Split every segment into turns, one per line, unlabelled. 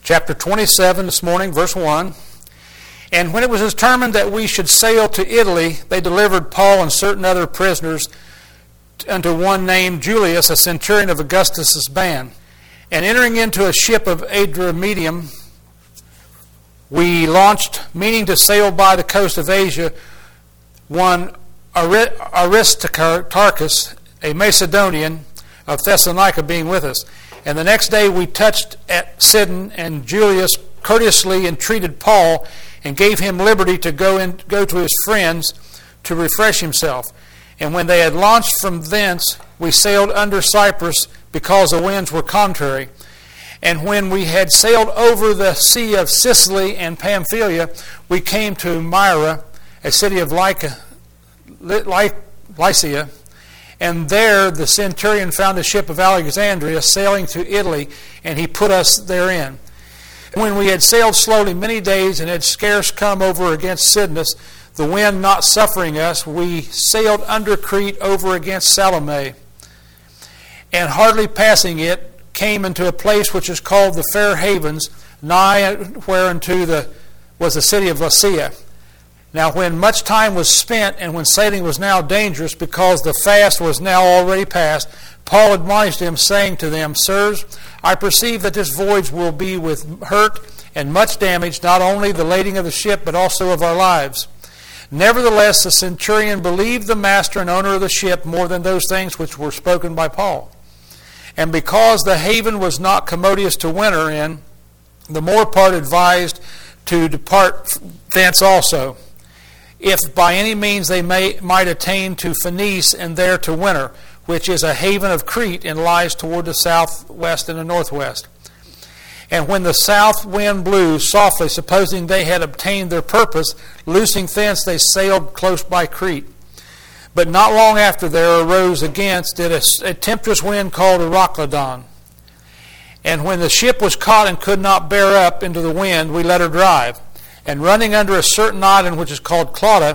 chapter 27 this morning, verse 1. And when it was determined that we should sail to Italy, they delivered Paul and certain other prisoners unto one named Julius, a centurion of Augustus' band. And entering into a ship of Adramyttium, we launched, meaning to sail by the coast of Asia, one Aristarchus, a Macedonian of Thessalonica, being with us. And the next day we touched at Sidon, and Julius courteously entreated Paul and gave him liberty to go to his friends to refresh himself. And when they had launched from thence, we sailed under Cyprus, because the winds were contrary. And when we had sailed over the sea of Sicily and Pamphylia, we came to Myra, a city of Lycia. And there the centurion found a ship of Alexandria sailing to Italy, and he put us therein. When we had sailed slowly many days and had scarce come over against Cydnus, the wind not suffering us, we sailed under Crete over against Salome, and hardly passing it, came into a place which is called the Fair Havens, nigh whereunto was the city of Lasea. Now when much time was spent, and when sailing was now dangerous, because the fast was now already past, Paul admonished them, saying to them, Sirs, I perceive that this voyage will be with hurt and much damage, not only the lading of the ship, but also of our lives. Nevertheless, the centurion believed the master and owner of the ship more than those things which were spoken by Paul. And because the haven was not commodious to winter in, the more part advised to depart thence also, if by any means they might attain to Phoenice, and there to winter, which is a haven of Crete, and lies toward the southwest and the northwest. And when the south wind blew softly, supposing they had obtained their purpose, loosing thence they sailed close by Crete. But not long after there arose against it a tempestuous wind called Euroclydon. And when the ship was caught and could not bear up into the wind, we let her drive. And running under a certain island which is called Clauda,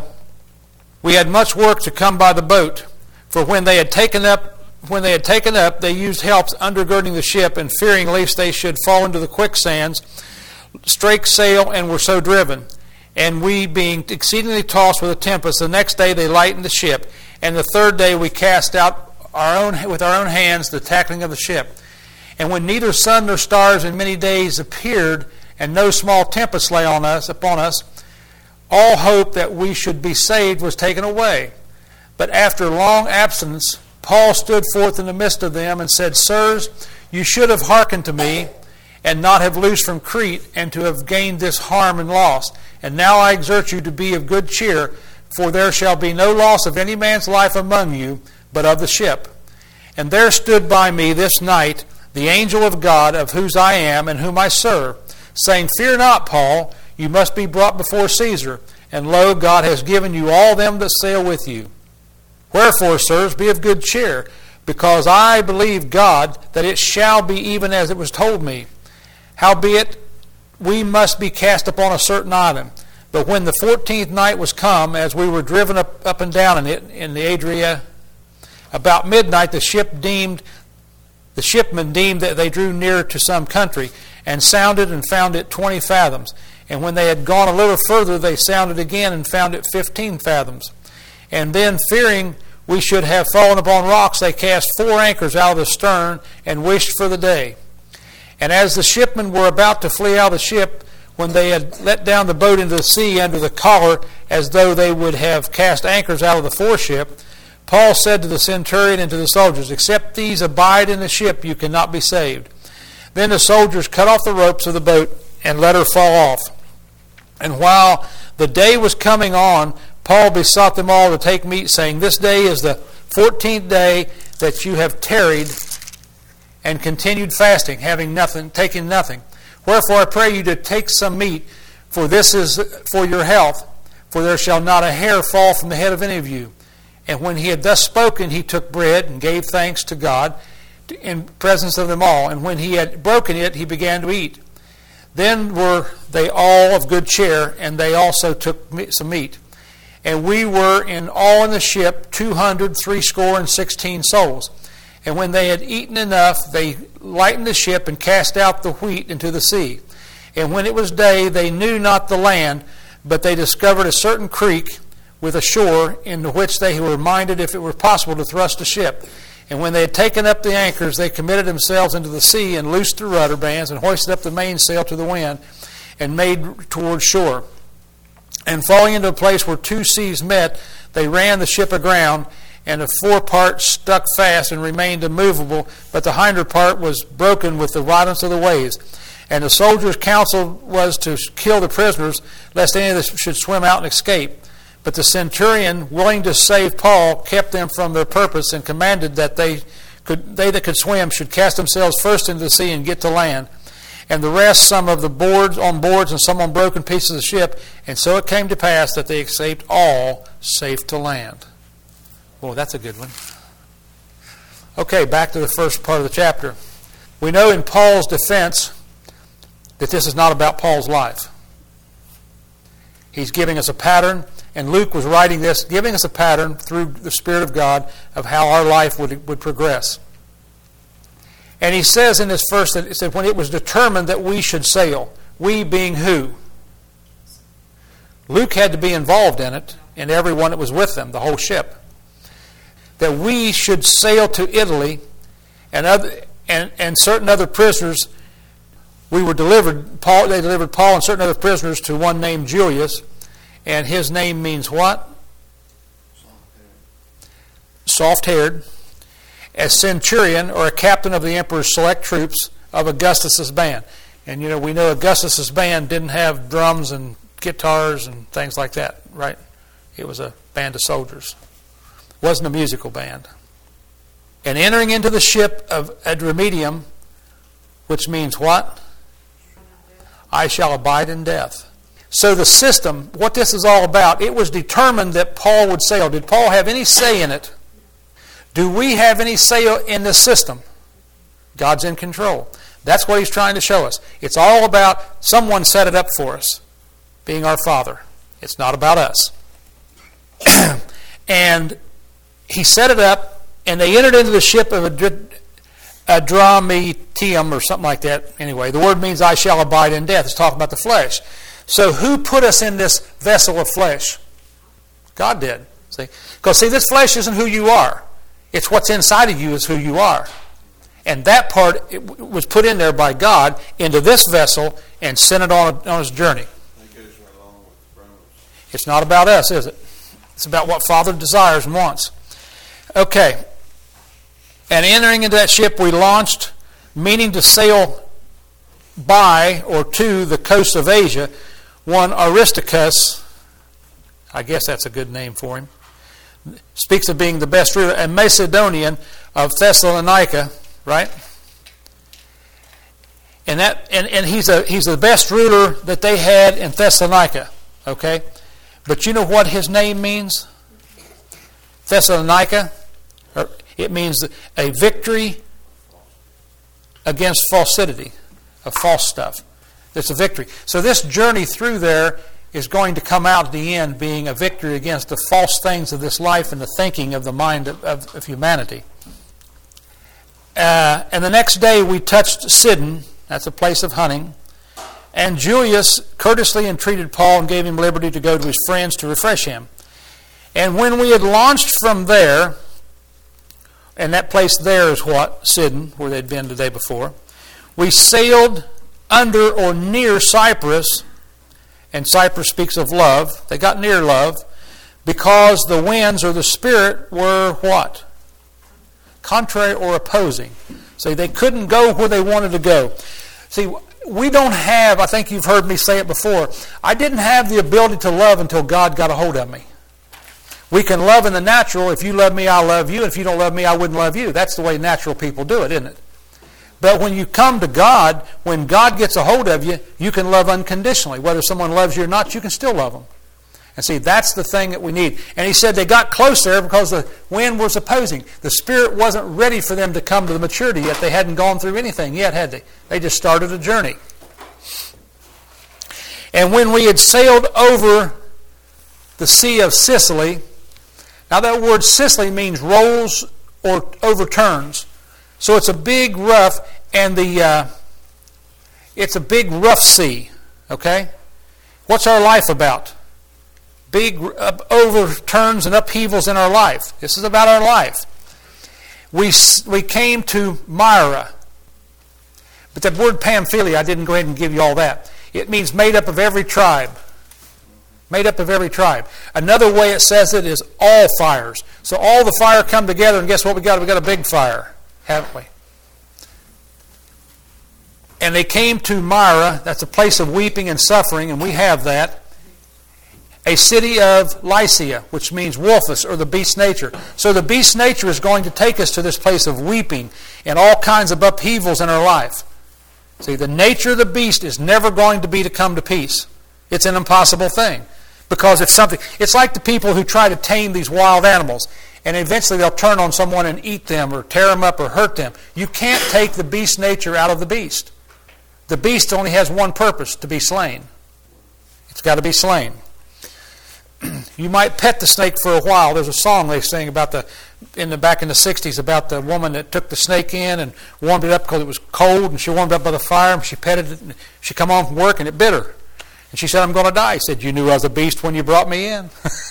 we had much work to come by the boat. For when they had taken up, they used helps undergirding the ship, and fearing lest they should fall into the quicksands, strake sail and were so driven. And we, being exceedingly tossed with a tempest, the next day they lightened the ship. And the third day we cast out with our own hands the tackling of the ship. And when neither sun nor stars in many days appeared, and no small tempest lay upon us, all hope that we should be saved was taken away. But after long absence, Paul stood forth in the midst of them and said, Sirs, you should have hearkened to me, and not have loosed from Crete, and to have gained this harm and loss. And now I exhort you to be of good cheer, for there shall be no loss of any man's life among you, but of the ship. And there stood by me this night the angel of God, of whose I am, and whom I serve, saying, Fear not, Paul, you must be brought before Caesar, and lo, God has given you all them that sail with you. Wherefore, sirs, be of good cheer, because I believe God that it shall be even as it was told me. Howbeit, we must be cast upon a certain island. But when the 14th night was come, as we were driven up and down in it, in the Adria, about midnight the shipmen deemed that they drew near to some country, and sounded and found it 20 fathoms. And when they had gone a little further, they sounded again and found it 15 fathoms. And then, fearing we should have fallen upon rocks, they cast 4 anchors out of the stern, and wished for the day. And as the shipmen were about to flee out of the ship, when they had let down the boat into the sea under the collar, as though they would have cast anchors out of the foreship, Paul said to the centurion and to the soldiers, Except these abide in the ship, you cannot be saved. Then the soldiers cut off the ropes of the boat and let her fall off. And while the day was coming on, Paul besought them all to take meat, saying, This day is the 14th day that you have tarried and continued fasting, taking nothing. Wherefore I pray you to take some meat, for this is for your health, for there shall not a hair fall from the head of any of you. And when he had thus spoken, he took bread and gave thanks to God in presence of them all. And when he had broken it, he began to eat. Then were they all of good cheer, and they also took some meat. And we were in all in the ship 260 souls. And when they had eaten enough, they lightened the ship and cast out the wheat into the sea. And when it was day, they knew not the land, but they discovered a certain creek with a shore, into which they were minded, if it were possible, to thrust a ship. And when they had taken up the anchors, they committed themselves into the sea, and loosed the rudder bands, and hoisted up the mainsail to the wind, and made toward shore. And falling into a place where two seas met, they ran the ship aground, and the forepart stuck fast and remained immovable, but the hinder part was broken with the violence of the waves. And the soldiers' counsel was to kill the prisoners, lest any of them should swim out and escape. But the centurion, willing to save Paul, kept them from their purpose, and commanded that they that could swim should cast themselves first into the sea and get to land. And the rest, some of the boards and some on broken pieces of the ship. And so it came to pass that they escaped all safe to land. Well, that's a good one. Okay, back to the first part of the chapter. We know in Paul's defense that this is not about Paul's life. He's giving us a pattern, and Luke was writing this, giving us a pattern through the Spirit of God of how our life would progress. And he says in this verse that it said, when it was determined that we should sail, we being who? Luke had to be involved in it, and everyone that was with them, the whole ship. That we should sail to Italy, and certain other prisoners, they delivered Paul and certain other prisoners to one named Julius, and his name means what? Soft-haired. As centurion, or a captain of the emperor's select troops of Augustus's band. And we know Augustus's band didn't have drums and guitars and things like that, right? It was a band of soldiers. It wasn't a musical band. And entering into the ship of Adramyttium, which means what? I shall abide in death. So the system, what this is all about, it was determined that Paul would sail. Did Paul have any say in it? Do we have any say in this system? God's in control. That's what he's trying to show us. It's all about someone set it up for us, being our Father. It's not about us. And he set it up, and they entered into the ship of Adramyttium, or something like that. Anyway, the word means I shall abide in death. It's talking about the flesh. So who put us in this vessel of flesh? God did. See? Because this flesh isn't who you are. It's what's inside of you is who you are. And that part was put in there by God into this vessel and sent it on its journey.
That goes right along with Romans.
It's not about us, is it? It's about what Father desires and wants. Okay. And entering into that ship, we launched, meaning to sail by or to the coast of Asia, one Aristarchus, I guess that's a good name for him, speaks of being the best ruler, a Macedonian of Thessalonica, right? And he's the best ruler that they had in Thessalonica, okay? But you know what his name means? Thessalonica, it means a victory against falsity, of false stuff. It's a victory. So this journey through there is going to come out at the end being a victory against the false things of this life and the thinking of the mind of humanity. And the next day we touched Sidon, that's a place of hunting, and Julius courteously entreated Paul and gave him liberty to go to his friends to refresh him. And when we had launched from there, and that place there is what? Sidon, where they'd been the day before, we sailed under or near Cyprus. And Cyprus speaks of love. They got near love because the winds or the spirit were what? Contrary or opposing. See, they couldn't go where they wanted to go. See, we don't have, I think you've heard me say it before, I didn't have the ability to love until God got a hold of me. We can love in the natural. If you love me, I'll love you. And if you don't love me, I wouldn't love you. That's the way natural people do it, isn't it? But when you come to God, when God gets a hold of you, you can love unconditionally. Whether someone loves you or not, you can still love them. And see, that's the thing that we need. And he said they got close there because the wind was opposing. The Spirit wasn't ready for them to come to the maturity yet. They hadn't gone through anything yet, had they? They just started a journey. And when we had sailed over the Sea of Sicily, now that word Sicily means rolls or overturns. So it's a big rough, and it's a big rough sea. Okay? What's our life about? Big overturns and upheavals in our life. This is about our life. We came to Myra. But that word Pamphylia, I didn't go ahead and give you all that. It means made up of every tribe. Made up of every tribe. Another way it says it is all fires. So all the fire come together, and guess what we got? We got a big fire, haven't we? And they came to Myra. That's a place of weeping and suffering, and we have that. A city of Lycia, which means wolfus, or the beast nature. So the beast nature is going to take us to this place of weeping and all kinds of upheavals in our life. See, the nature of the beast is never going to be to come to peace. It's an impossible thing. Because it's like the people who try to tame these wild animals, and eventually they'll turn on someone and eat them or tear them up or hurt them. You can't take the beast nature out of the beast. The beast only has one purpose, to be slain. It's got to be slain. You might pet the snake for a while. There's a song they sing about back in the 60s about the woman that took the snake in and warmed it up because it was cold, and she warmed it up by the fire, and she petted it, and she come home from work and it bit her. And she said, "I'm going to die." He said, "You knew I was a beast when you brought me in."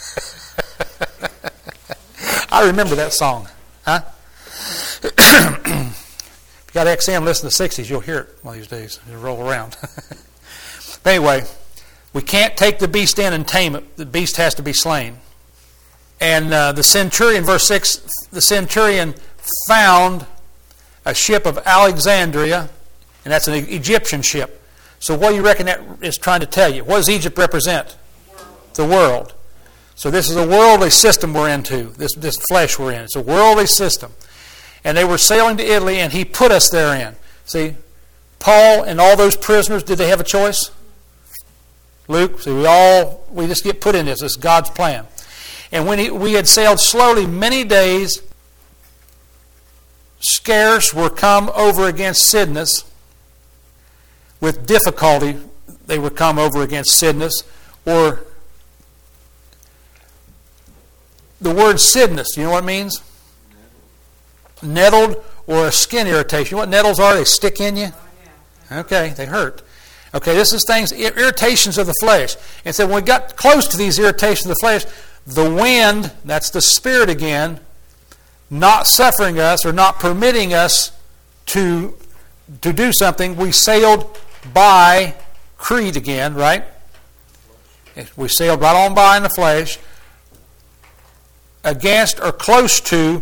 I remember that song. Huh? If you got XM, listen to the 60s, you'll hear it one of these days. It'll roll around. But anyway, we can't take the beast in and tame it. The beast has to be slain. And the centurion, verse 6, the centurion found a ship of Alexandria, and that's an Egyptian ship. So what do you reckon that is trying to tell you? What does Egypt represent? The world. So this is a worldly system we're into, this flesh we're in. It's a worldly system. And they were sailing to Italy, and he put us therein. See, Paul and all those prisoners, did they have a choice? Luke, see, we just get put in this. It's God's plan. And when we had sailed slowly many days, scarce were come over against Cydnus. With difficulty they were come over against Cydnus, or the word Cydnus, you know what it means? Nettled, or a skin irritation. You know what nettles are? They stick in you? Okay, they hurt. Okay, this is things, irritations of the flesh. And so when we got close to these irritations of the flesh, the wind, that's the Spirit again, not suffering us or not permitting us to do something, we sailed by Crete again, right? We sailed right on by in the flesh against or close to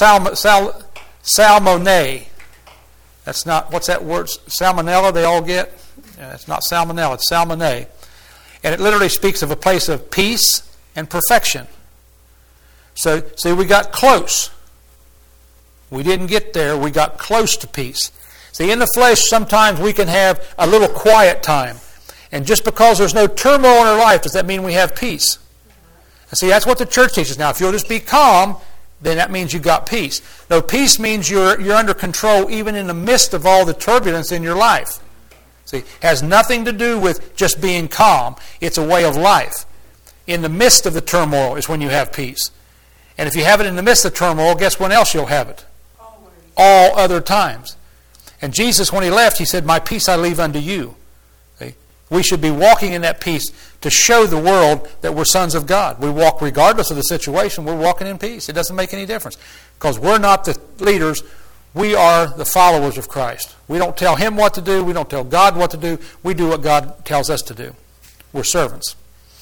Salmone. That's not, what's that word? Salmonella they all get? Yeah, it's not salmonella, it's Salmone. And it literally speaks of a place of peace and perfection. So, see, we got close. We didn't get there, we got close to peace. See, in the flesh, sometimes we can have a little quiet time. And just because there's no turmoil in our life, does that mean we have peace? And see, that's what the church teaches. Now, if you'll just be calm, then that means you've got peace. No, peace means you're under control even in the midst of all the turbulence in your life. See, it has nothing to do with just being calm. It's a way of life. In the midst of the turmoil is when you have peace. And if you have it in the midst of turmoil, guess when else you'll have it? All other times. And Jesus, when he left, he said, "My peace I leave unto you." See? We should be walking in that peace to show the world that we're sons of God. We walk regardless of the situation. We're walking in peace. It doesn't make any difference. Because we're not the leaders. We are the followers of Christ. We don't tell him what to do. We don't tell God what to do. We do what God tells us to do. We're servants.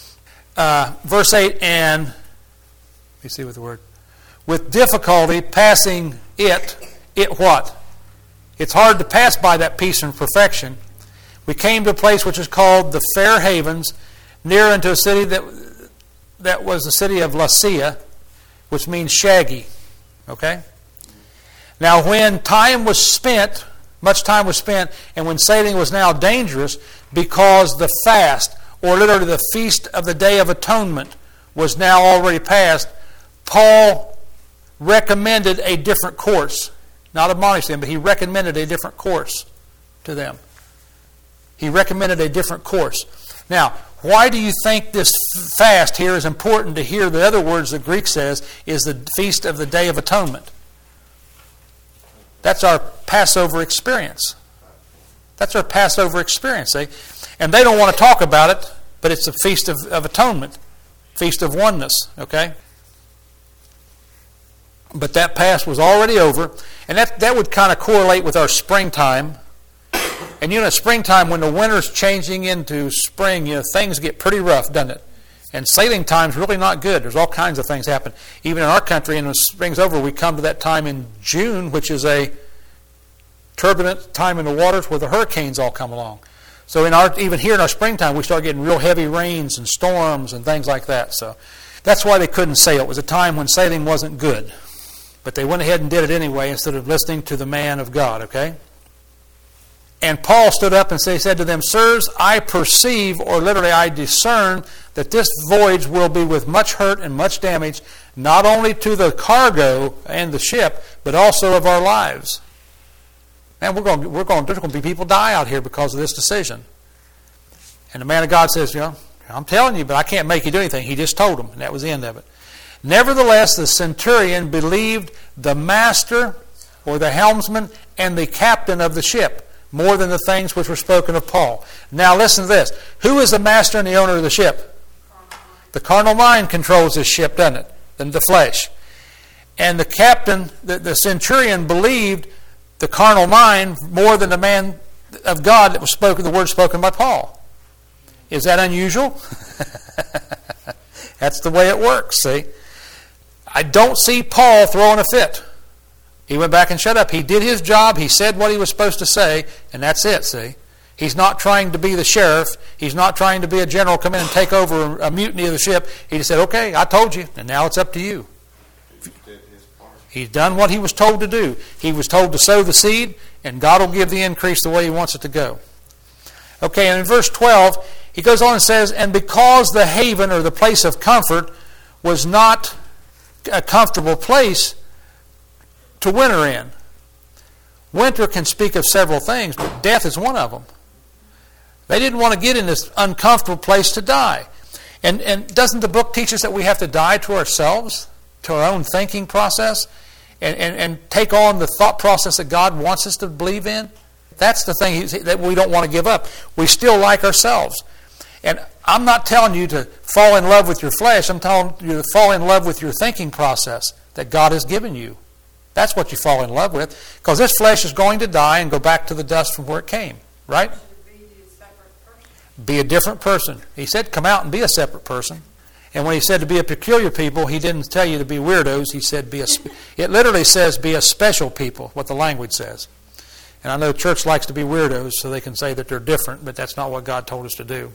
Verse 8, and let me see what the word. With difficulty passing it what? It's hard to pass by that peace and perfection. We came to a place which is called the Fair Havens, near unto a city that was the city of Lasea, which means shaggy. Okay? Now when time was spent, much time was spent, and when sailing was now dangerous, because the fast, or literally the feast of the Day of Atonement, was now already past, Paul recommended a different course. Not admonished them, but he recommended a different course to them. He recommended a different course. Now, why do you think this fast here is important to hear the other words the Greek says is the feast of the Day of Atonement? That's our Passover experience. That's our Passover experience. See? And they don't want to talk about it, but it's a Feast of Atonement, Feast of Oneness, okay? But that Pasch was already over, and that would kind of correlate with our springtime. And springtime, when the winter's changing into spring, things get pretty rough, doesn't it? And sailing time's really not good. There's all kinds of things happen. Even in our country, and when spring's over, we come to that time in June, which is a turbulent time in the waters where the hurricanes all come along. So even here in our springtime, we start getting real heavy rains and storms and things like that. So that's why they couldn't sail. It was a time when sailing wasn't good. But they went ahead and did it anyway instead of listening to the man of God, okay? And Paul stood up and said to them, Sirs, I perceive, or literally I discern, that this voyage will be with much hurt and much damage, not only to the cargo and the ship, but also of our lives. Man, there's going to be people die out here because of this decision. And the man of God says, I'm telling you, but I can't make you do anything. He just told them, and that was the end of it. Nevertheless, the centurion believed the master, or the helmsman, and the captain of the ship, more than the things which were spoken of Paul. Now listen to this. Who is the master and the owner of the ship? The carnal mind controls this ship, doesn't it? Than the flesh. And the captain, the centurion, believed the carnal mind more than the man of God that was spoken, the word spoken by Paul. Is that unusual? That's the way it works, see? I don't see Paul throwing a fit. He went back and shut up. He did his job. He said what he was supposed to say, and that's it, see? He's not trying to be the sheriff. He's not trying to be a general, come in and take over a mutiny of the ship. He just said, okay, I told you, and now it's up to you. He's done what he was told to do. He was told to sow the seed, and God will give the increase the way he wants it to go. Okay, and in verse 12, he goes on and says, and because the haven, or the place of comfort, was not a comfortable place to winter in. Winter can speak of several things, but death is one of them. They didn't want to get in this uncomfortable place to die. And doesn't the book teach us that we have to die to ourselves, to our own thinking process, and take on the thought process that God wants us to believe in? That's the thing that we don't want to give up. We still like ourselves. And I'm not telling you to fall in love with your flesh. I'm telling you to fall in love with your thinking process that God has given you. That's what you fall in love with. Because this flesh is going to die and go back to the dust from where it came. Right? Be a different person. He said come out and be a separate person. And when he said to be a peculiar people, he didn't tell you to be weirdos. He said it literally says be a special people, what the language says. And I know the church likes to be weirdos so they can say that they're different, but that's not what God told us to do.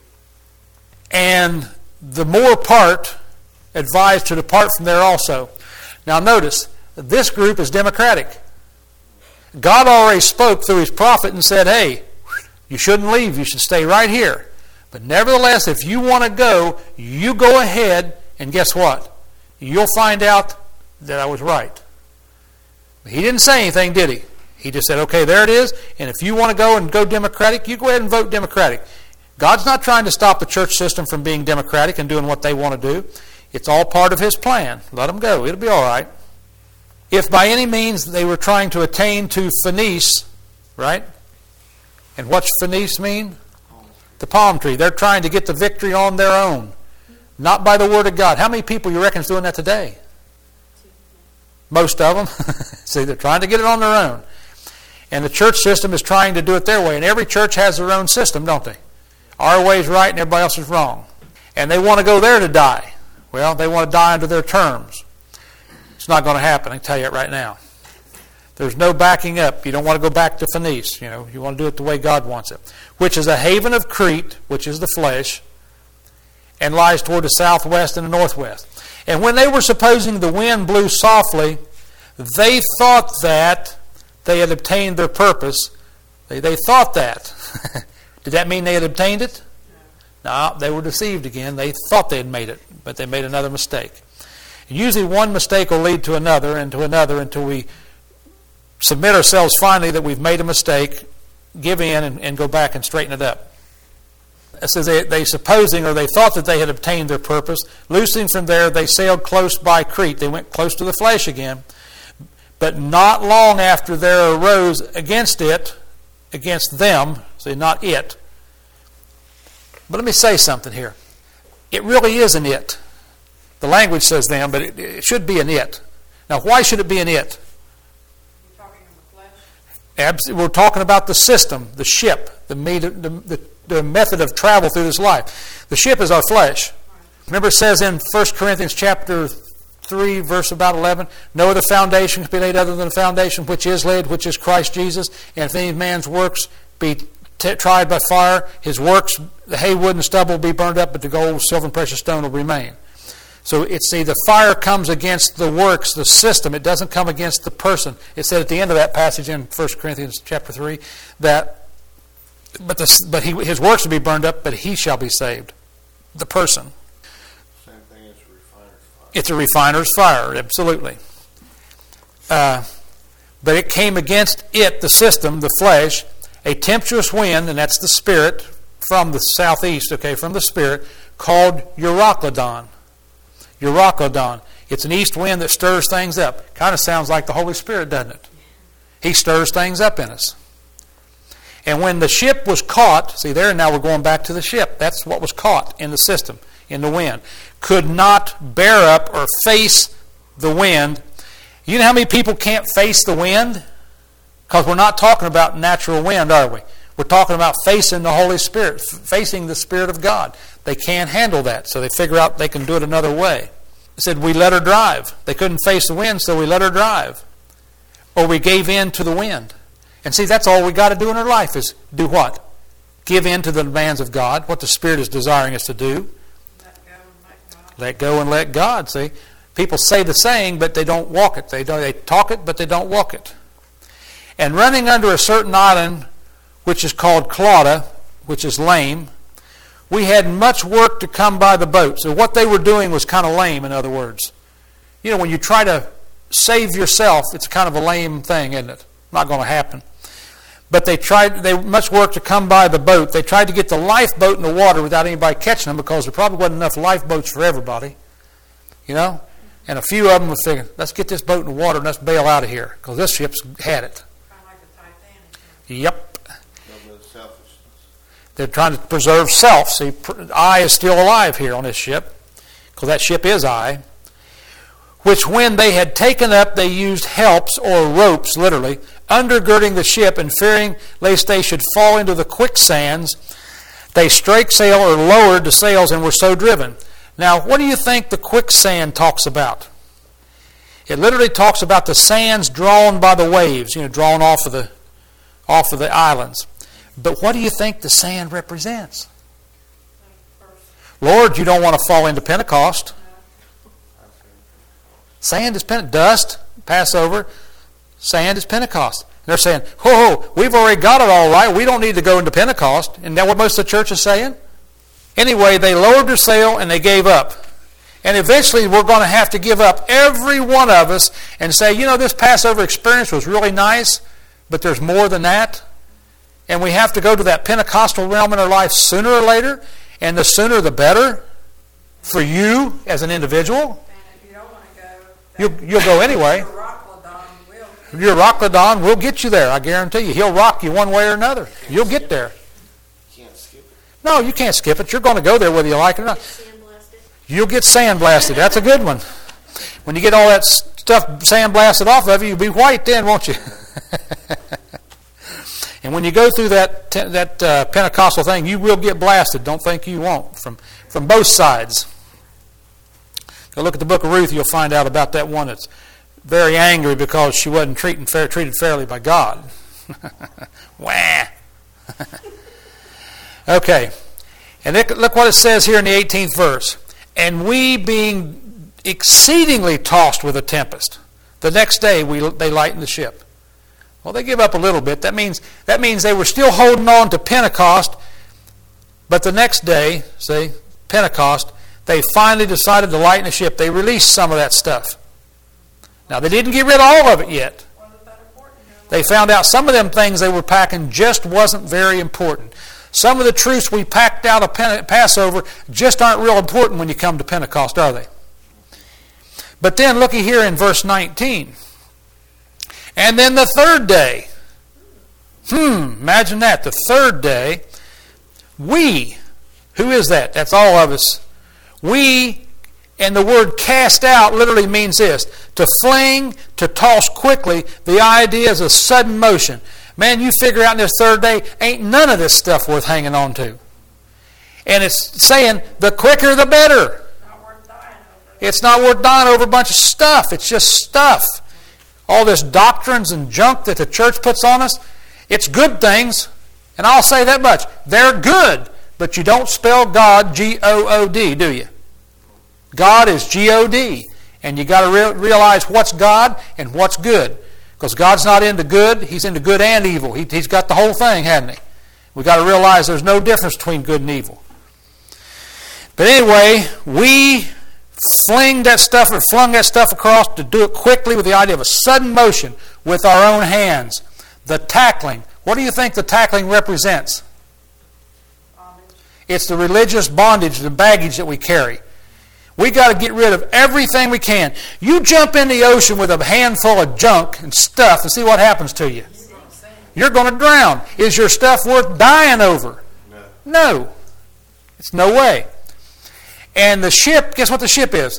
And the more part advised to depart from there also. Now notice, this group is democratic. God already spoke through his prophet and said, hey, you shouldn't leave, you should stay right here. But nevertheless, if you want to go, you go ahead, and guess what? You'll find out that I was right. He didn't say anything, did he? He just said, okay, there it is, and if you want to go and go Democratic, you go ahead and vote Democratic. God's not trying to stop the church system from being democratic and doing what they want to do. It's all part of his plan. Let them go. It'll be all right. If by any means they were trying to attain to Phoenice, right? And what's Phoenice mean? The palm tree. They're trying to get the victory on their own, not by the word of God. How many people you reckon is doing that today? Most of them. See, they're trying to get it on their own. And the church system is trying to do it their way. And every church has their own system, don't they? Our way is right and everybody else is wrong. And they want to go there to die. Well, they want to die under their terms. It's not going to happen, I can tell you it right now. There's no backing up. You don't want to go back to Phoenice. You want to do it the way God wants it. Which is a haven of Crete, which is the flesh, and lies toward the southwest and the northwest. And when they were supposing the wind blew softly, they thought that they had obtained their purpose. They thought that. Did that mean they had obtained it? No, they were deceived again. They thought they had made it, but they made another mistake. And usually one mistake will lead to another until we submit ourselves finally that we've made a mistake, give in, and go back and straighten it up. It says they supposing, or they thought that they had obtained their purpose. Loosing from there, they sailed close by Crete. They went close to the flesh again. But not long after there arose against them, see, not it. But let me say something here. It really is an it. The language says them, but it should be an it. Now, why should it be an it?
You're talking in the flesh?
We're talking about the system, the ship, the method of travel through this life. The ship is our flesh. Remember, it says in 1 Corinthians chapter 3, verse about 11, no other foundation can be laid other than the foundation which is laid, which is Christ Jesus. And if any man's works be tried by fire, his works, the hay, wood, and stubble will be burned up, but the gold, silver, and precious stone will remain. So the fire comes against the works, the system. It doesn't come against the person. It said at the end of that passage in 1 Corinthians chapter 3 that his works will be burned up, but he shall be saved. The person.
Same thing as a refiner's fire.
It's a refiner's fire, absolutely. But it came against it, the system, the flesh, a tempestuous wind, and that's the spirit from the southeast, from the spirit, called Euroclydon. Euroclydon. It's an east wind that stirs things up. Kind of sounds like the Holy Spirit, doesn't it? He stirs things up in us. And when the ship was caught, see there, now we're going back to the ship. That's what was caught in the system, in the wind. Could not bear up or face the wind. You know how many people can't face the wind? Because we're not talking about natural wind, are we? We're talking about facing the Holy Spirit, facing the Spirit of God. They can't handle that, so they figure out they can do it another way. They said, we let her drive. They couldn't face the wind, so we let her drive. Or we gave in to the wind. And see, that's all we got to do in our life is do what? Give in to the demands of God, what the Spirit is desiring us to do. Let go and let God. See, people say the saying, but they don't walk it. They talk it, but they don't walk it. And running under a certain island, which is called Clauda, which is lame, we had much work to come by the boat. So what they were doing was kind of lame, in other words. You know, when you try to save yourself, it's kind of a lame thing, isn't it? Not going to happen. But they much work to come by the boat. They tried to get the lifeboat in the water without anybody catching them because there probably wasn't enough lifeboats for everybody. You know? And a few of them were thinking, let's get this boat in the water and let's bail out of here because this ship's had it.
Kind of like the Titanic.
Yep.
Selfishness.
They're trying to preserve self. See, I is still alive here on this ship because that ship is I. Which when they had taken up, they used helps or ropes, literally, undergirding the ship and fearing lest they should fall into the quicksands, they strake sail or lowered the sails and were so driven. Now, what do you think the quicksand talks about? It literally talks about the sands drawn by the waves, drawn off of the islands. But what do you think the sand represents? Lord, you don't want to fall into Pentecost. Sand is dust, Passover. Sand is Pentecost. And they're saying, we've already got it all right. We don't need to go into Pentecost. Isn't that what most of the church is saying? Anyway, they lowered their sail and they gave up. And eventually we're going to have to give up, every one of us, and say, this Passover experience was really nice, but there's more than that. And we have to go to that Pentecostal realm in our life sooner or later. And the sooner the better for you as an individual. You'll go anyway. Your Euroclydon will get you there, I guarantee you. He'll rock you one way or another. You'll get there.
You can't skip it.
No, you can't skip it. You're going to go there whether you like it or not. You'll get sandblasted. That's a good one. When you get all that stuff sandblasted off of you, you'll be white then, won't you? And when you go through that Pentecostal thing, you will get blasted. Don't think you won't. From both sides. Go look at the book of Ruth, you'll find out about that one that's very angry because she wasn't treated fairly by God. Wah! Okay. And look what it says here in the 18th verse. And we being exceedingly tossed with a tempest, the next day they lightened the ship. Well, they give up a little bit. That means they were still holding on to Pentecost, but the next day, Pentecost, they finally decided to lighten the ship. They released some of that stuff. Now, they didn't get rid of all of it yet. They found out some of them things they were packing just wasn't very important. Some of the truths we packed out of Passover just aren't real important when you come to Pentecost, are they? But then, looky here in verse 19. And then the third day. Imagine that. The third day, we, who is that? That's all of us. We, and the word cast out literally means this: to fling, to toss quickly. The idea is a sudden motion. Man, you figure out in this third day, ain't none of this stuff worth hanging on to. And it's saying, the quicker the better.
Not worth dying over.
It's not worth dying over a bunch of stuff. It's just stuff. All this doctrines and junk that the church puts on us, it's good things. And I'll say that much. They're good. But you don't spell God G-O-O-D, do you? God is G-O-D. And you got to realize what's God and what's good. Because God's not into good. He's into good and evil. He's got the whole thing, hasn't he? We've got to realize there's no difference between good and evil. But anyway, we flung that stuff across to do it quickly with the idea of a sudden motion with our own hands. The tackling. What do you think the tackling represents?
Bondage.
It's the religious bondage, the baggage that we carry. We got to get rid of everything we can. You jump in the ocean with a handful of junk and stuff and see what happens to you. You're going to drown. Is your stuff worth dying over? No. It's no way. And the ship, guess what the ship is?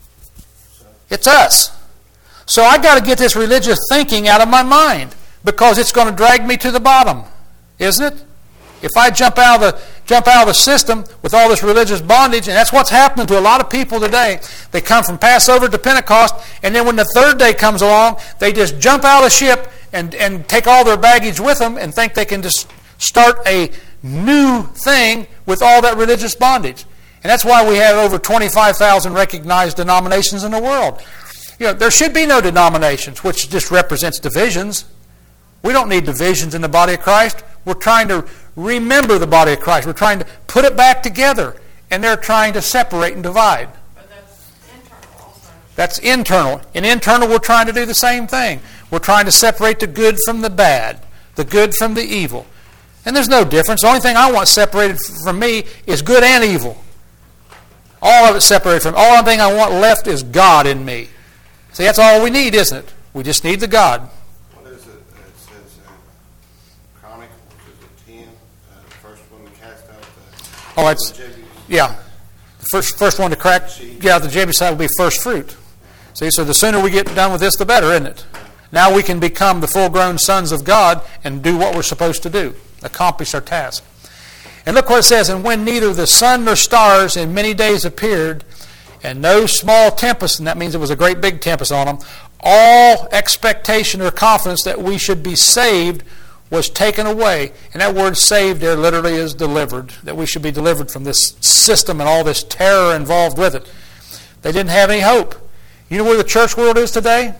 It's us. So I got to get this religious thinking out of my mind because it's going to drag me to the bottom, isn't it? If I jump out of the system with all this religious bondage, and that's what's happening to a lot of people today. They come from Passover to Pentecost, and then when the third day comes along, they just jump out of the ship and take all their baggage with them and think they can just start a new thing with all that religious bondage. And that's why we have over 25,000 recognized denominations in the world. You know, there should be no denominations, which just represents divisions. We don't need divisions in the body of Christ. We're trying to remember the body of Christ. We're trying to put it back together. And they're trying to separate and divide.
But that's internal also.
That's internal. In internal, we're trying to do the same thing. We're trying to separate the good from the bad, the good from the evil. And there's no difference. The only thing I want separated from me is good and evil. All of it separated from me. All thing I want left is God in me. See, that's all we need, isn't it? We just need the God.
What is it? It says in Chronicles, is it 10? The first one to cast out the...
Oh, that's... Yeah. The first one to crack... Yeah, the Jebusite will be first fruit. See, so the sooner we get done with this, the better, isn't it? Now we can become the full-grown sons of God and do what we're supposed to do. Accomplish our task. And look what it says, and when neither the sun nor stars in many days appeared, and no small tempest, and that means it was a great big tempest on them, all expectation or confidence that we should be saved was taken away. And that word saved there literally is delivered, that we should be delivered from this system and all this terror involved with it. They didn't have any hope. You know where the church world is today?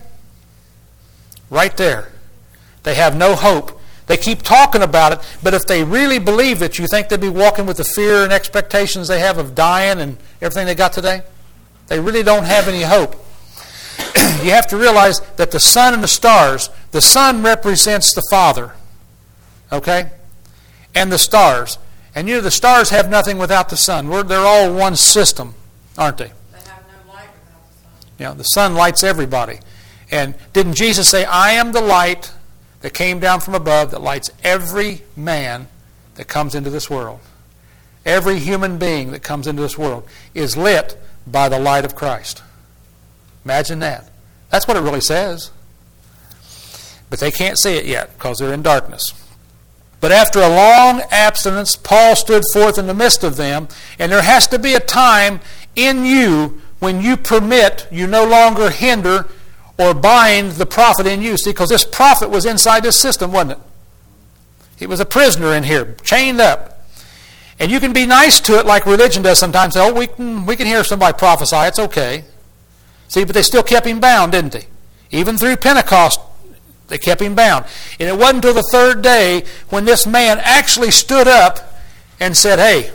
Right there. They have no hope. They keep talking about it, but if they really believed it, you think they'd be walking with the fear and expectations they have of dying and everything they got today? They really don't have any hope. You have to realize that the sun and the stars, the sun represents the Father, okay? And the stars. And you know, the stars have nothing without the sun. They're all one system, aren't they?
They have no light without the sun.
You know, the sun lights everybody. And didn't Jesus say, I am the light that came down from above that lights every man that comes into this world? Every human being that comes into this world is lit by the light of Christ. Imagine that. That's what it really says. But they can't see it yet because they're in darkness. But after a long abstinence, Paul stood forth in the midst of them, and there has to be a time in you when you permit, you no longer hinder or bind the prophet in you. See, because this prophet was inside this system, wasn't it? He was a prisoner in here, chained up. And you can be nice to it like religion does sometimes. Oh, we can hear somebody prophesy. It's okay. See, but they still kept him bound, didn't they? Even through Pentecost, they kept him bound. And it wasn't until the third day when this man actually stood up and said, hey,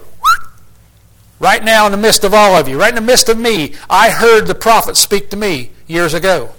right now in the midst of all of you, right in the midst of me, I heard the prophet speak to me years ago.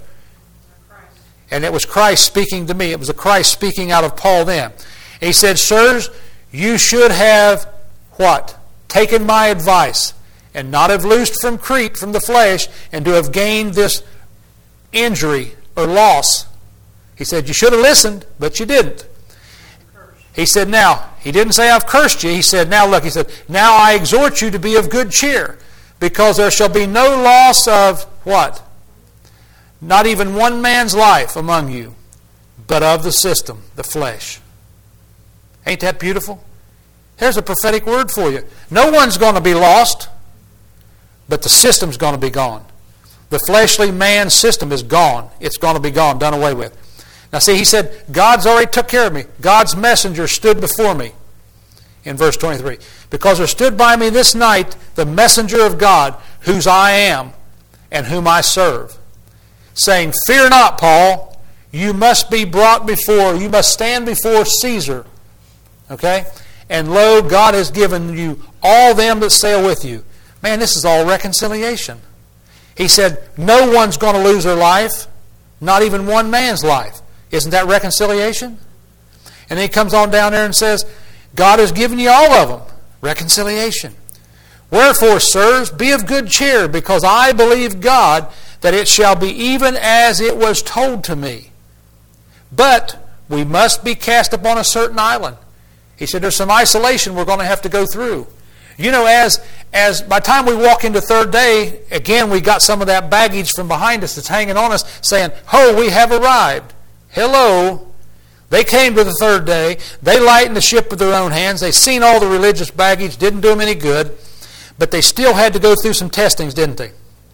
And it was Christ speaking to me. It was a Christ speaking out of Paul then. And he said, sirs, you should have, what? Taken my advice and not have loosed from Crete, from the flesh, and to have gained this injury or loss. He said, you should have listened, but you didn't. He said, now, he didn't say I've cursed you. He said, now look, he said, now I exhort you to be of good cheer, because there shall be no loss of what? Not even one man's life among you, but of the system, the flesh. Ain't that beautiful? Here's a prophetic word for you. No one's going to be lost, but the system's going to be gone. The fleshly man system is gone. It's going to be gone, done away with. Now see, he said, God's already took care of me. God's messenger stood before me. In verse 23. Because there stood by me this night the messenger of God, whose I am, and whom I serve, saying, fear not, Paul, you must be brought before, you must stand before Caesar. Okay? And lo, God has given you all them that sail with you. Man, this is all reconciliation. He said, no one's going to lose their life, not even one man's life. Isn't that reconciliation? And then he comes on down there and says, God has given you all of them. Reconciliation. Wherefore, sirs, be of good cheer, because I believe God that it shall be even as it was told to me. But we must be cast upon a certain island. He said there's some isolation we're going to have to go through. You know, as by the time we walk into third day, again we got some of that baggage from behind us that's hanging on us saying, ho, we have arrived. Hello. They came to the third day. They lightened the ship with their own hands. They seen all the religious baggage. Didn't do them any good. But they still had to go through some testings, didn't they?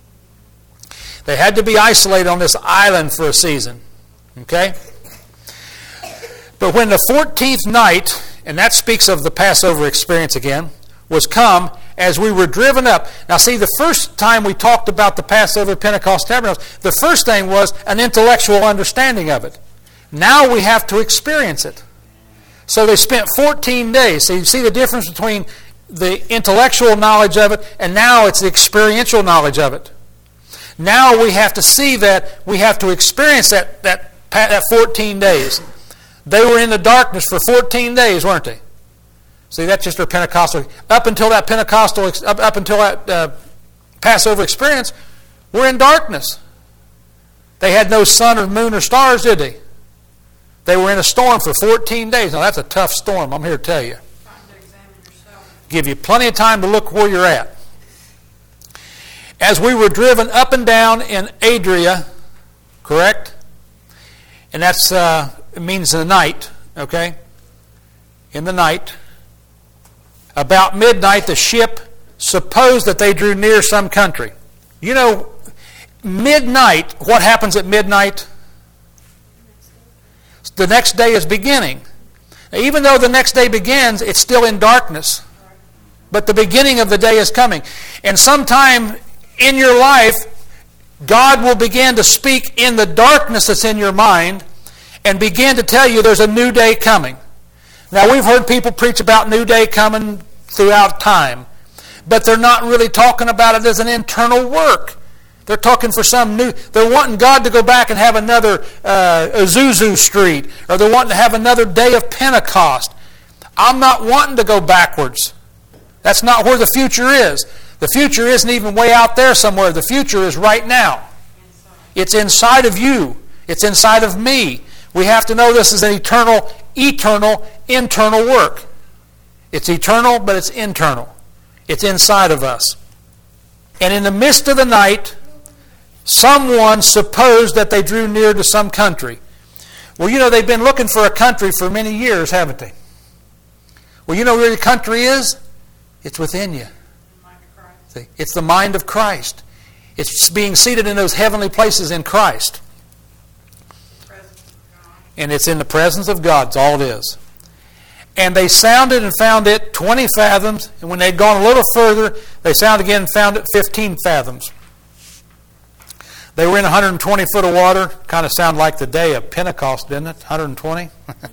They had to be isolated on this island for a season. Okay? But when the 14th night, and that speaks of the Passover experience again, was come as we were driven up. Now see, the first time we talked about the Passover, Pentecost, Tabernacles, the first thing was an intellectual understanding of it. Now we have to experience it. So they spent 14 days. So you see the difference between the intellectual knowledge of it and now it's the experiential knowledge of it. Now we have to see that, we have to experience that 14 days. They were in the darkness for 14 days, weren't they? See, that's just their Pentecostal. Up until that Passover experience, we're in darkness. They had no sun or moon or stars, did they? They were in a storm for 14 days. Now, that's a tough storm, I'm here to tell you.
Time to examine yourself.
Give you plenty of time to look where you're at. As we were driven up and down in Adria, correct? And that's it means the night, okay? In the night. About midnight, the ship supposed that they drew near some country. You know, midnight, what happens at midnight? The next day is beginning. Now, even though the next day begins, it's still in darkness. But the beginning of the day is coming. And sometime in your life, God will begin to speak in the darkness that's in your mind and begin to tell you there's a new day coming. Now, we've heard people preach about new day coming throughout time, but they're not really talking about it as an internal work. They're talking for some new, they're wanting God to go back and have another Azusa Street, or they're wanting to have another day of Pentecost. I'm not wanting to go backwards. That's not where the future is. The future isn't even way out there somewhere. The future is right now. It's inside of you. It's inside of me. We have to know this is an eternal, internal work. It's eternal, but it's internal. It's inside of us. And in the midst of the night, someone supposed that they drew near to some country. Well, you know, they've been looking for a country for many years, haven't they? Well, you know where the country is? It's within you. See, it's the mind of Christ. It's being seated in those heavenly places in Christ. And it's in the presence of God. That's all it is. And they sounded and found it 20 fathoms. And when they'd gone a little further, they sounded again and found it 15 fathoms. They were in 120 foot of water. Kind of sound like the day of Pentecost, didn't it? 120.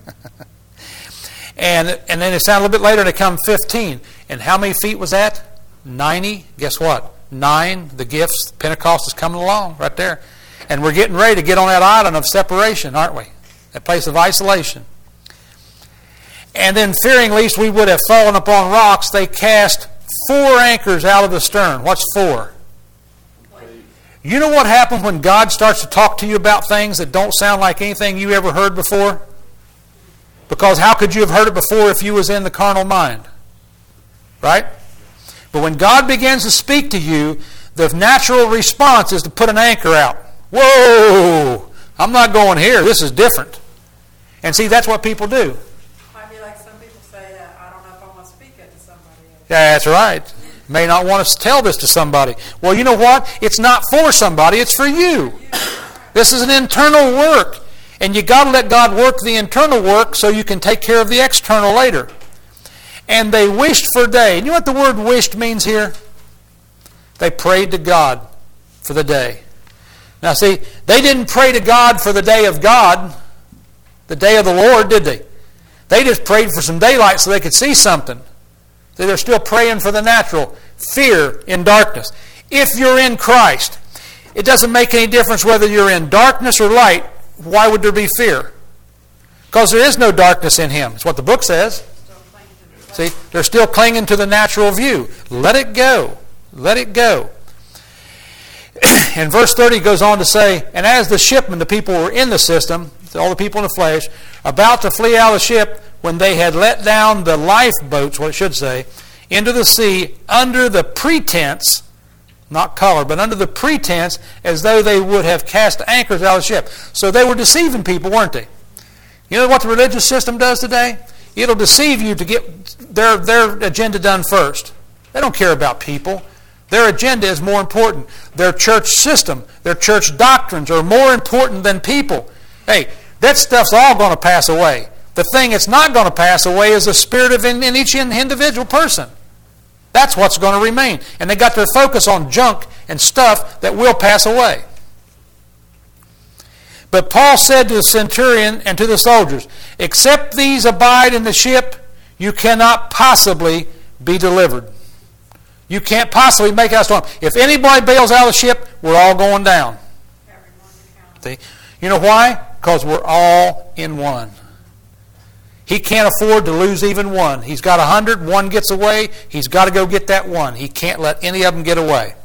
and then they sound a little bit later, they come 15. And how many feet was that? 90. Guess what? 9. The gifts. Pentecost is coming along right there. And we're getting ready to get on that island of separation, aren't we? That place of isolation. And then, fearing lest we would have fallen upon rocks, they cast 4 anchors out of the stern. What's 4? You know what happens when God starts to talk to you about things that don't sound like anything you ever heard before? Because how could you have heard it before if you was in the carnal mind? Right? But when God begins to speak to you, the natural response is to put an anchor out. Whoa! I'm not going here. This is different. And see, that's what people do.
Might be like some people say, I don't know if I want to speak it to somebody else.
Yeah, that's right. May not want us to tell this to somebody. Well, you know what? It's not for somebody. It's for you. This is an internal work. And you got to let God work the internal work so you can take care of the external later. And they wished for day. You know what the word wished means here? They prayed to God for the day. Now see, they didn't pray to God for the day of God, the day of the Lord, did they? They just prayed for some daylight so they could see something. So they're still praying for the natural. Fear in darkness. If you're in Christ, it doesn't make any difference whether you're in darkness or light. Why would there be fear? Because there is no darkness in Him. That's what the book says. See, they're still clinging to the natural view. Let it go. Let it go. And verse 30 goes on to say, and as the shipmen, the people were in the system, all the people in the flesh, about to flee out of the ship, when they had let down the lifeboats, what it should say, into the sea under the pretense, not color, but under the pretense, as though they would have cast anchors out of the ship. So they were deceiving people, weren't they? You know what the religious system does today? It'll deceive you to get their agenda done first. They don't care about people. Their agenda is more important. Their church system, their church doctrines are more important than people. Hey, that stuff's all going to pass away. The thing that's not going to pass away is the spirit of in each individual person. That's what's going to remain. And they got their focus on junk and stuff that will pass away. But Paul said to the centurion and to the soldiers, except these abide in the ship, you cannot possibly be delivered. You can't possibly make it out of the storm. If anybody bails out of the ship, we're all going down. See? You know why? Because we're all in one. He can't afford to lose even one. He's got 100, one gets away, he's got to go get that one. He can't let any of them get away.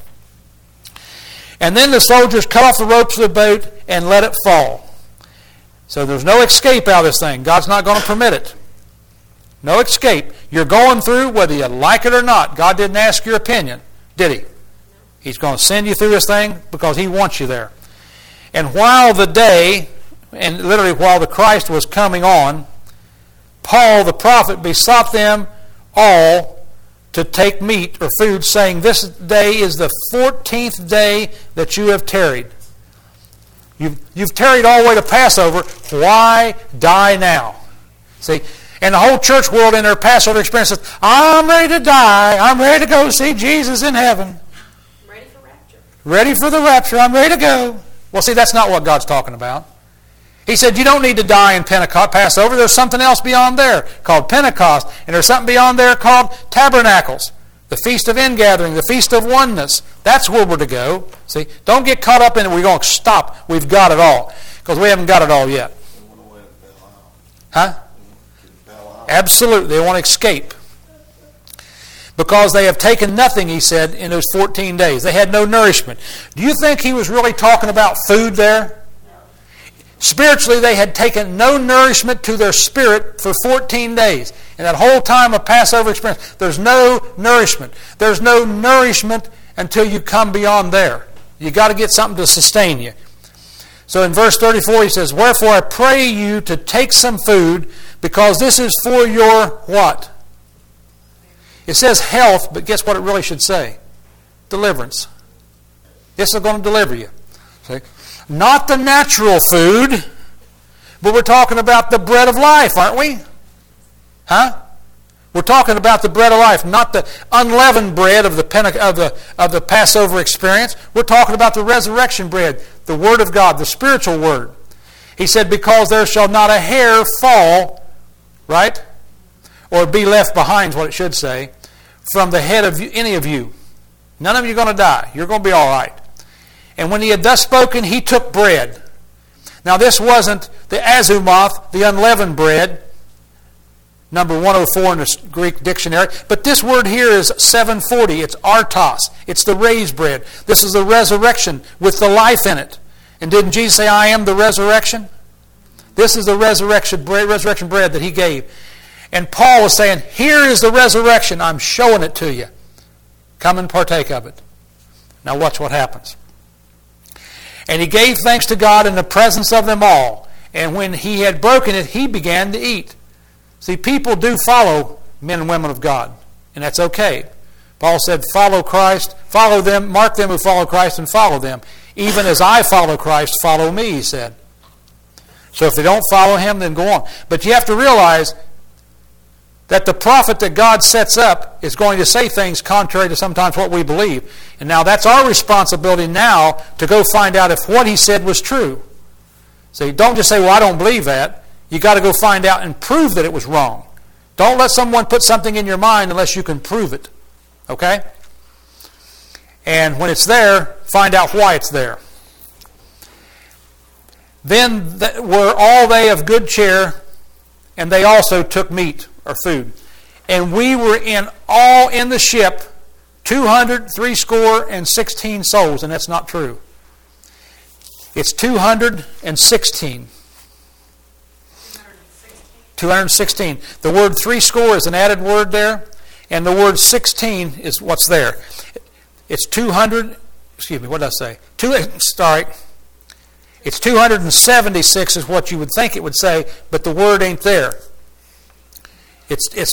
And then the soldiers cut off the ropes of the boat and let it fall. So there's no escape out of this thing. God's not going to permit it. No escape. You're going through whether you like it or not. God didn't ask your opinion, did He? He's going to send you through this thing because He wants you there. And while the day, and literally while the Christ was coming on, Paul the prophet besought them all to take meat or food, saying, this day is the 14th day that you have tarried. You've tarried all the way to Passover. Why die now? See, and the whole church world in their Passover experience says, I'm ready to die. I'm ready to go see Jesus in heaven.
Ready for rapture.
Ready for the rapture. I'm ready to go. Well, see, that's not what God's talking about. He said, you don't need to die in Passover. There's something else beyond there called Pentecost. And there's something beyond there called Tabernacles. The Feast of Ingathering, the Feast of Oneness. That's where we're to go. See, don't get caught up in it. We're going to stop. We've got it all. Because we haven't got it all yet. Huh? Absolutely. They want to escape. Because they have taken nothing, he said, in those 14 days. They had no nourishment. Do you think he was really talking about food there? Spiritually, they had taken no nourishment to their spirit for 14 days. In that whole time of Passover experience, there's no nourishment. There's no nourishment until you come beyond there. You got to get something to sustain you. So in verse 34, he says, wherefore I pray you to take some food, because this is for your what? It says health, but guess what it really should say? Deliverance. This is going to deliver you. See? Not the natural food, but we're talking about the bread of life, aren't we? Huh? We're talking about the bread of life, not the unleavened bread of the Passover experience. We're talking about the resurrection bread, the Word of God, the spiritual Word. He said, because there shall not a hair fall, right? Or be left behind, is what it should say, from the head of any of you. None of you are going to die. You're going to be all right. And when he had thus spoken, he took bread. Now this wasn't the azumoth, the unleavened bread. number 104 in the Greek dictionary. But this word here is 740. It's artos. It's the raised bread. This is the resurrection with the life in it. And didn't Jesus say, I am the resurrection? This is the resurrection bread that he gave. And Paul was saying, here is the resurrection. I'm showing it to you. Come and partake of it. Now watch what happens. And he gave thanks to God in the presence of them all. And when he had broken it, he began to eat. See, people do follow men and women of God, and that's okay. Paul said, follow Christ, follow them, mark them who follow Christ and follow them. Even as I follow Christ, follow me, he said. So if they don't follow him, then go on. But you have to realize that the prophet that God sets up is going to say things contrary to sometimes what we believe. And now that's our responsibility now to go find out if what he said was true. See, don't just say, well, I don't believe that. You got to go find out and prove that it was wrong. Don't let someone put something in your mind unless you can prove it. Okay? And when it's there, find out why it's there. Then were all they of good cheer, and they also took meat or food. And we were all in the ship 216 souls, and that's not true. It's 216. 216. The word threescore is an added word there, and the word 16 is what's there. It's 200, excuse me, what did I say? It's 276 is what you would think it would say, but the word ain't there. It's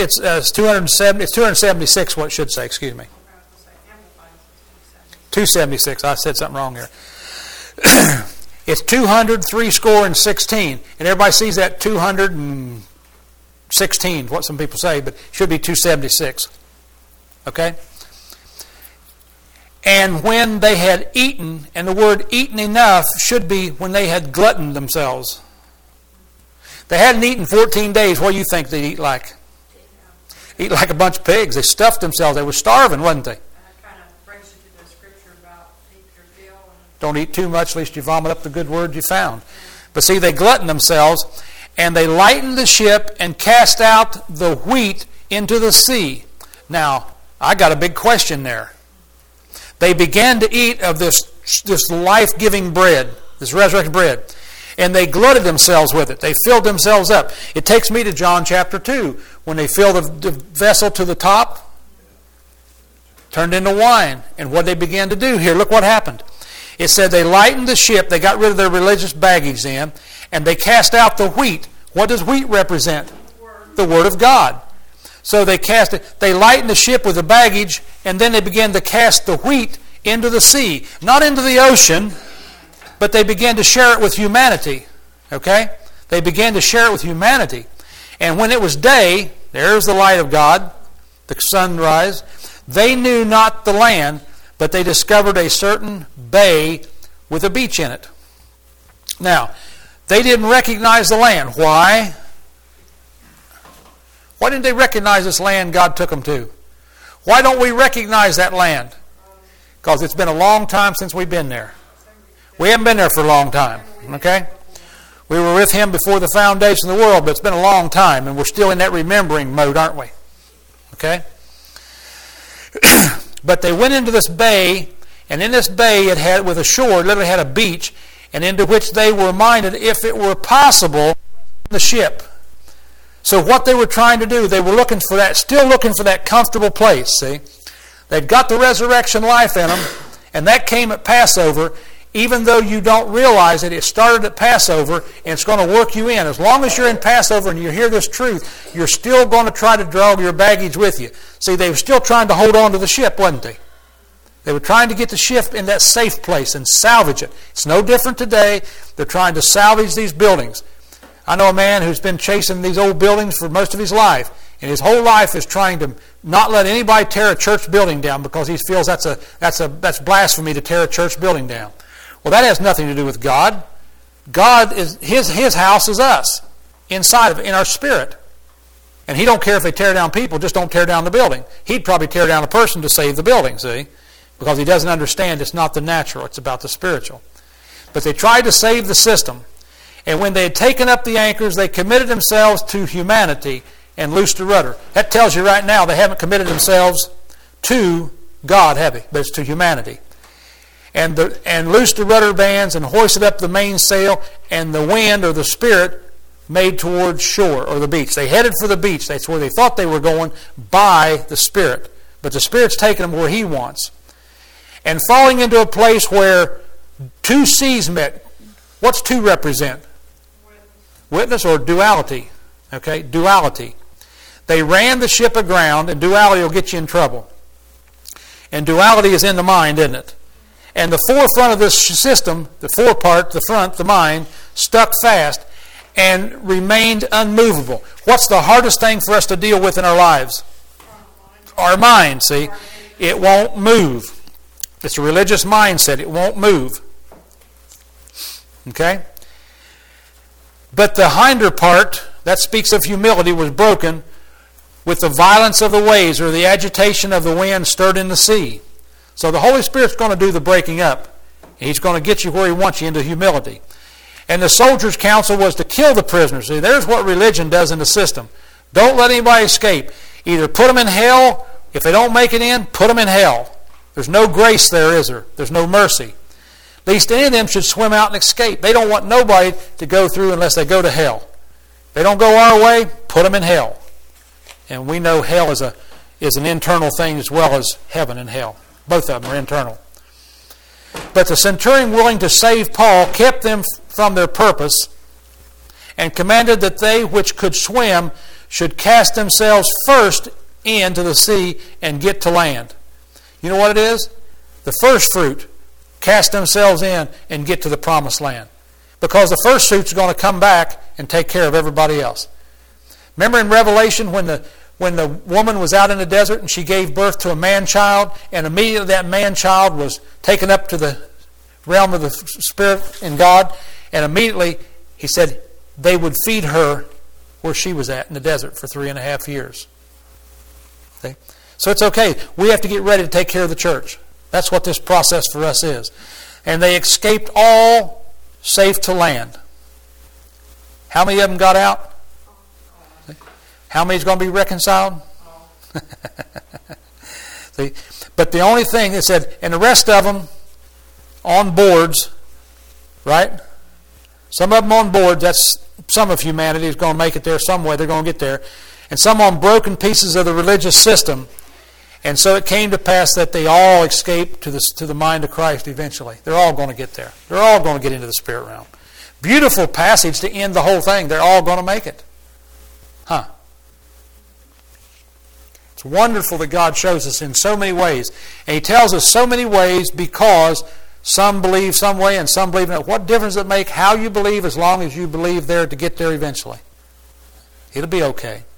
276 what it should say, excuse me. 276, I said something wrong here. It's 216. And everybody sees that 216, what some people say, but it should be 276. Okay? And when they had eaten, and the word eaten enough should be when they had gluttoned themselves. They hadn't eaten 14 days. What do you think they'd eat like? Eat like a bunch of pigs. They stuffed themselves. They were starving, wasn't they? Don't eat too much, lest you vomit up the good word you found. But see, they gluttoned themselves, and they lightened the ship and cast out the wheat into the sea. Now, I got a big question there. They began to eat of this life-giving bread, this resurrection bread, and they glutted themselves with it. They filled themselves up. It takes me to John chapter 2, when they filled the vessel to the top, turned into wine. And what they began to do here, look what happened. It said they lightened the ship, they got rid of their religious baggage then, and they cast out the wheat. What does wheat represent? The Word of God. So they lightened the ship with the baggage, and then they began to cast the wheat into the sea. Not into the ocean, but they began to share it with humanity. Okay? They began to share it with humanity. And when it was day, there's the light of God, the sunrise, they knew not the land, but they discovered a certain bay with a beach in it. Now, they didn't recognize the land. Why? Why didn't they recognize this land God took them to? Why don't we recognize that land? Because it's been a long time since we've been there. We haven't been there for a long time. Okay? We were with Him before the foundation of the world, but it's been a long time, and we're still in that remembering mode, aren't we? Okay? But they went into this bay, and in this bay it had, with a shore, it literally had a beach, and into which they were minded, if it were possible, the ship. So what they were trying to do, they were looking for that, still looking for that comfortable place, see? They'd got the resurrection life in them, and that came at Passover. Even though you don't realize it, it started at Passover, and it's going to work you in. As long as you're in Passover and you hear this truth, you're still going to try to draw your baggage with you. See, they were still trying to hold on to the ship, wasn't they? They were trying to get the ship in that safe place and salvage it. It's no different today. They're trying to salvage these buildings. I know a man who's been chasing these old buildings for most of his life, and his whole life is trying to not let anybody tear a church building down because he feels that's blasphemy to tear a church building down. Well, that has nothing to do with God. God is His house is us, inside of it, in our spirit. And He don't care if they tear down people, just don't tear down the building. He'd probably tear down a person to save the building, see? Because He doesn't understand it's not the natural, it's about the spiritual. But they tried to save the system. And when they had taken up the anchors, they committed themselves to humanity and loosed the rudder. That tells you right now they haven't committed themselves to God, have they? But it's to humanity. And loosed the rudder bands and hoisted up the mainsail, and the wind or the Spirit made towards shore or the beach. They headed for the beach. That's where they thought they were going by the Spirit. But the Spirit's taking them where He wants. And falling into a place where two seas met. What's two represent? Witness or duality. Okay, duality. They ran the ship aground, and duality will get you in trouble. And duality is in the mind, isn't it? And the forefront of this system, the forepart, the front, the mind, stuck fast and remained unmovable. What's the hardest thing for us to deal with in our lives? Our mind, see? It won't move. It's a religious mindset. It won't move. Okay? But the hinder part, that speaks of humility, was broken with the violence of the waves or the agitation of the wind stirred in the sea. So the Holy Spirit's going to do the breaking up. He's going to get you where He wants you, into humility. And the soldiers' counsel was to kill the prisoners. See, there's what religion does in the system. Don't let anybody escape. Either put them in hell. If they don't make it in, put them in hell. There's no grace there, is there? There's no mercy. At least any of them should swim out and escape. They don't want nobody to go through unless they go to hell. If they don't go our way, put them in hell. And we know hell is an internal thing as well as heaven and hell. Both of them are internal. But the centurion, willing to save Paul, kept them from their purpose and commanded that they which could swim should cast themselves first into the sea and get to land. You know what it is? The first fruit. Cast themselves in and get to the promised land. Because the first fruit's going to come back and take care of everybody else. Remember in Revelation when the woman was out in the desert and she gave birth to a man-child, and immediately that man-child was taken up to the realm of the Spirit in God, and immediately He said they would feed her where she was at in the desert for 3.5 years. Okay? So it's okay. We have to get ready to take care of the church. That's what this process for us is. And they escaped all safe to land. How many of them got out? How many is going to be reconciled? See? But the only thing, it said, and the rest of them on boards, right? Some of them on boards, that's some of humanity is going to make it there some way. They're going to get there. And some on broken pieces of the religious system. And so it came to pass that they all escaped to the mind of Christ eventually. They're all going to get there. They're all going to get into the spirit realm. Beautiful passage to end the whole thing. They're all going to make it. Huh. It's wonderful that God shows us in so many ways. And He tells us so many ways because some believe some way and some believe another. What difference does it make how you believe as long as you believe there to get there eventually? It'll be okay.